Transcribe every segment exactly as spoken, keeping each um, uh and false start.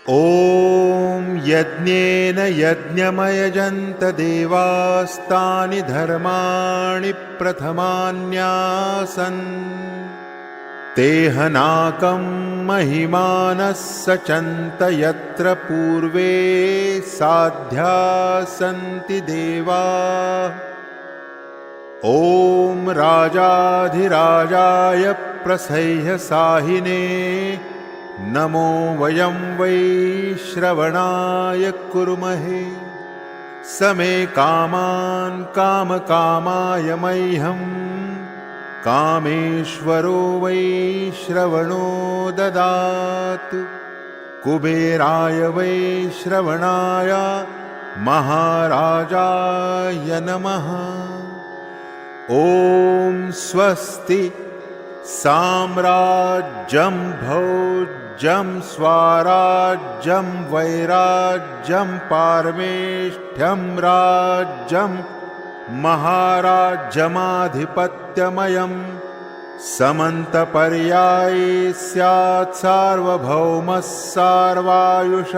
ॐ यज्ञेन यज्ञमयजन्त देवास्तानि धर्माणि प्रथमान्यासन् तेहनाकं महिमानः सचन्त यत्र पूर्वे साध्या सन्ति देवाः। ॐ राजाधिराजाय प्रसह्यसाहिने नमो वयं वै श्रवणाय कुर्महे। समे कामान् कामकामाय मह्यं कामेश्वरो वै श्रवणो ददातु। कुबेराय वै श्रवणाय महाराजाय नमः। ॐ स्वस्ति साम्राज्यं भोज्यं स्वाराज्यं वैराज्यं पारमेष्ठ्यं राज्यं महाराज्यमाधिपत्यमयं समन्तपर्याये स्यात् सार्वभौमः सार्वायुष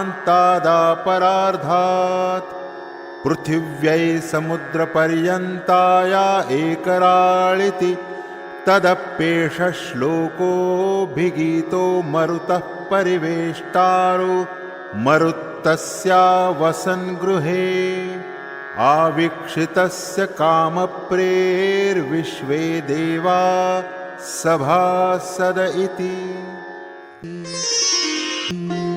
आन्तादापरार्धात्। पृथिव्यै समुद्रपर्यन्ताया एकराळिति तदप्येष श्लोकोऽभिगीतो मरुतः परिवेष्टारो मरुत्तस्या वसन् गृहे। आवीक्षितस्य कामप्रेर्विश्वे देवा सभासद इति।